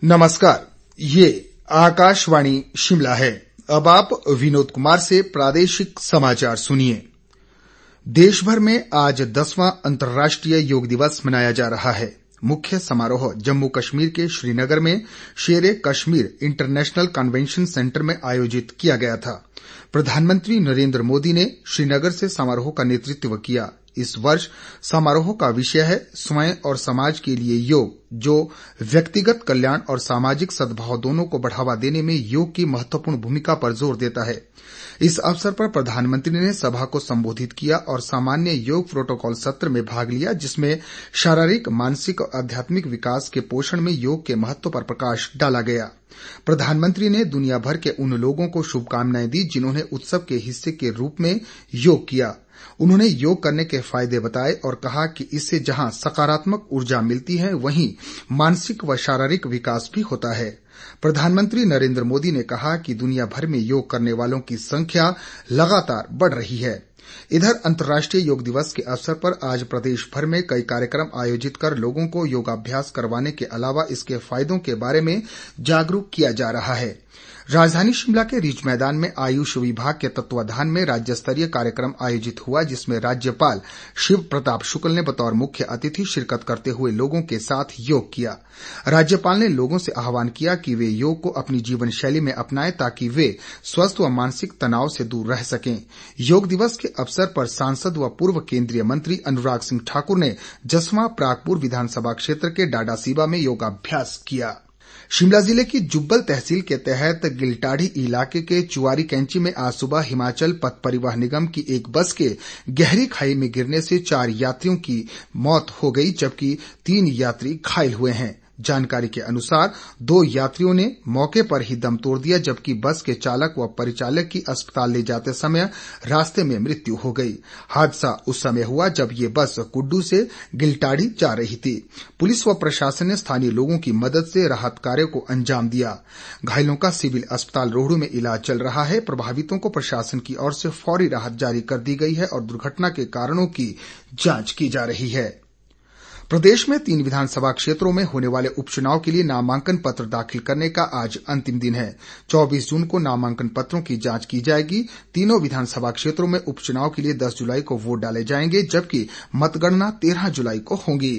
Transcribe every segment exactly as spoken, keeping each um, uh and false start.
नमस्कार, ये आकाशवाणी शिमला है। अब आप विनोद कुमार से प्रादेशिक समाचार सुनिए। देश भर में आज दसवां अंतर्राष्ट्रीय योग दिवस मनाया जा रहा है। मुख्य समारोह जम्मू कश्मीर के श्रीनगर में शेरे कश्मीर इंटरनेशनल कन्वेंशन सेंटर में आयोजित किया गया था। प्रधानमंत्री नरेंद्र मोदी ने श्रीनगर से समारोह का नेतृत्व किया। इस वर्ष समारोह का विषय है स्वयं और समाज के लिए योग, जो व्यक्तिगत कल्याण और सामाजिक सद्भाव दोनों को बढ़ावा देने में योग की महत्वपूर्ण भूमिका पर जोर देता है। इस अवसर पर प्रधानमंत्री ने सभा को संबोधित किया और सामान्य योग प्रोटोकॉल सत्र में भाग लिया, जिसमें शारीरिक, मानसिक और आध्यात्मिक विकास के पोषण में योग के महत्व पर प्रकाश डाला गया। प्रधानमंत्री ने दुनिया भर के उन लोगों को शुभकामनाएं दी जिन्होंने उत्सव के हिस्से के रूप में योग किया। उन्होंने योग करने के फायदे बताए और कहा कि इससे जहां सकारात्मक ऊर्जा मिलती है, वहीं मानसिक व शारीरिक विकास भी होता है। प्रधानमंत्री नरेंद्र मोदी ने कहा कि दुनिया भर में योग करने वालों की संख्या लगातार बढ़ रही है। इधर अंतर्राष्ट्रीय योग दिवस के अवसर पर आज प्रदेश भर में कई कार्यक्रम आयोजित कर लोगों को योगाभ्यास करवाने के अलावा इसके फायदों के बारे में जागरूक किया जा रहा है। राजधानी शिमला के रिज मैदान में आयुष विभाग के तत्वाधान में राज्य स्तरीय कार्यक्रम आयोजित हुआ, जिसमें राज्यपाल शिव प्रताप शुक्ल ने बतौर मुख्य अतिथि शिरकत करते हुए लोगों के साथ योग किया। राज्यपाल ने लोगों से आह्वान किया कि वे योग को अपनी जीवन शैली में अपनाएं ताकि वे स्वस्थ व मानसिक तनाव से दूर रह सकें। योग दिवस के अवसर पर सांसद व पूर्व केंद्रीय मंत्री अनुराग सिंह ठाकुर ने जसवां प्रागपुर विधानसभा क्षेत्र के डाडासीबा में योगाभ्यास किया। शिमला जिले की जुब्बल तहसील के तहत गिलटाढ़ी इलाके के चुवारी कैंची में आज सुबह हिमाचल पथ परिवहन निगम की एक बस के गहरी खाई में गिरने से चार यात्रियों की मौत हो गई, जबकि तीन यात्री घायल हुए हैं। जानकारी के अनुसार दो यात्रियों ने मौके पर ही दम तोड़ दिया, जबकि बस के चालक व परिचालक की अस्पताल ले जाते समय रास्ते में मृत्यु हो गई। हादसा उस समय हुआ जब ये बस कुड्डू से गिलटाढ़ी जा रही थी। पुलिस व प्रशासन ने स्थानीय लोगों की मदद से राहत कार्य को अंजाम दिया। घायलों का सिविल अस्पताल रोहडू में इलाज चल रहा है। प्रभावितों को प्रशासन की ओर से फौरी राहत जारी कर दी गई है और दुर्घटना के कारणों की जांच की जा रही है। प्रदेश में तीन विधानसभा क्षेत्रों में होने वाले उपचुनाव के लिए नामांकन पत्र दाखिल करने का आज अंतिम दिन है। चौबीस जून को नामांकन पत्रों की जांच की जाएगी। तीनों विधानसभा क्षेत्रों में उपचुनाव के लिए दस जुलाई को वोट डाले जाएंगे, जबकि मतगणना तेरह जुलाई को होगी।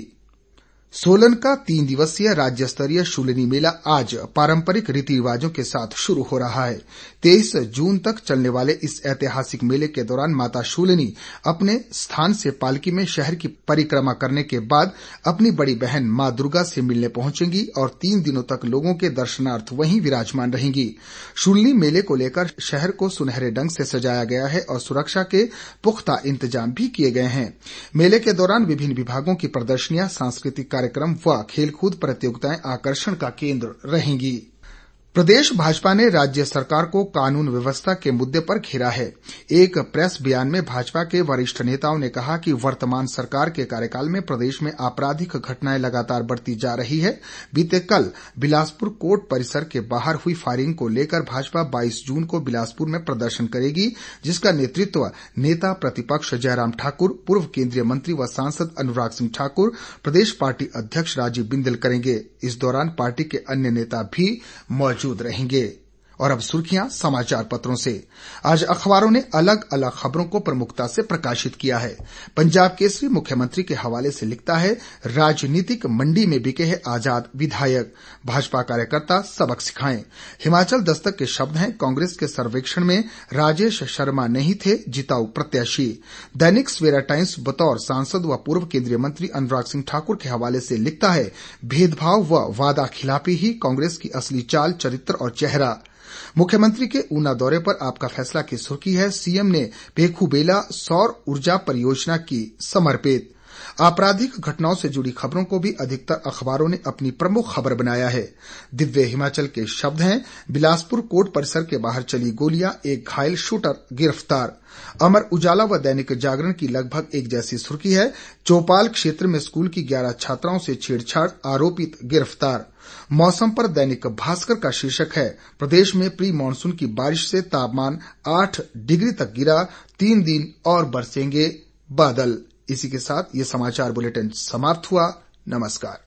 सोलन का तीन दिवसीय राज्य स्तरीय शूलिनी मेला आज पारंपरिक रीति रिवाजों के साथ शुरू हो रहा है। तेईस जून तक चलने वाले इस ऐतिहासिक मेले के दौरान माता शूलिनी अपने स्थान से पालकी में शहर की परिक्रमा करने के बाद अपनी बड़ी बहन मां दुर्गा से मिलने पहुंचेंगी और तीन दिनों तक लोगों के दर्शनार्थ वहीं विराजमान रहेंगी। शूलिनी मेले को लेकर शहर को सुनहरे ढंग से सजाया गया है और सुरक्षा के पुख्ता इंतजाम भी किए गए हैं। मेले के दौरान विभिन्न विभागों की प्रदर्शनियां, सांस्कृतिक कार्यक्रम व खेलकूद प्रतियोगिताएं आकर्षण का केंद्र रहेंगी। प्रदेश भाजपा ने राज्य सरकार को कानून व्यवस्था के मुद्दे पर घेरा है। एक प्रेस बयान में भाजपा के वरिष्ठ नेताओं ने कहा कि वर्तमान सरकार के कार्यकाल में प्रदेश में आपराधिक घटनाएं लगातार बढ़ती जा रही है। बीते कल बिलासपुर कोर्ट परिसर के बाहर हुई फायरिंग को लेकर भाजपा बाईस जून को बिलासपुर में प्रदर्शन करेगी, जिसका नेतृत्व नेता प्रतिपक्ष जयराम ठाकुर, पूर्व केंद्रीय मंत्री व सांसद अनुराग सिंह ठाकुर, प्रदेश पार्टी अध्यक्ष राजीव बिंदल करेंगे। इस दौरान पार्टी के अन्य नेता भी मौजूद रहेंगे। और अब सुर्खियां समाचार पत्रों से। आज अखबारों ने अलग अलग खबरों को प्रमुखता से प्रकाशित किया है। पंजाब केसरी मुख्यमंत्री के हवाले से लिखता है, राजनीतिक मंडी में बिके हैं आजाद विधायक, भाजपा कार्यकर्ता सबक सिखाएं। हिमाचल दस्तक के शब्द हैं, कांग्रेस के सर्वेक्षण में राजेश शर्मा नहीं थे जिताऊ प्रत्याशी। दैनिक सवेरा टाइम्स बतौर सांसद व पूर्व केंद्रीय मंत्री अनुराग सिंह ठाकुर के हवाले से लिखता है, भेदभाव व वादा खिलाफी ही कांग्रेस की असली चाल, चरित्र और चेहरा। मुख्यमंत्री के ऊना दौरे पर आपका फैसला की सुर्खी है, सीएम ने पेखूबेला सौर ऊर्जा परियोजना की समर्पित। आपराधिक घटनाओं से जुड़ी खबरों को भी अधिकतर अखबारों ने अपनी प्रमुख खबर बनाया है। दिव्य हिमाचल के शब्द हैं, बिलासपुर कोर्ट परिसर के बाहर चली गोलियां, एक घायल, शूटर गिरफ्तार। अमर उजाला व दैनिक जागरण की लगभग एक जैसी सुर्खी है, चौपाल क्षेत्र में स्कूल की ग्यारह छात्राओं से छेड़छाड़, आरोपित गिरफ्तार। मौसम पर दैनिक भास्कर का शीर्षक है, प्रदेश में प्री मानसून की बारिश से तापमान आठ डिग्री तक गिरा, तीन दिन और बरसेंगे बादल। इसी के साथ ये समाचार बुलेटिन समाप्त हुआ। नमस्कार।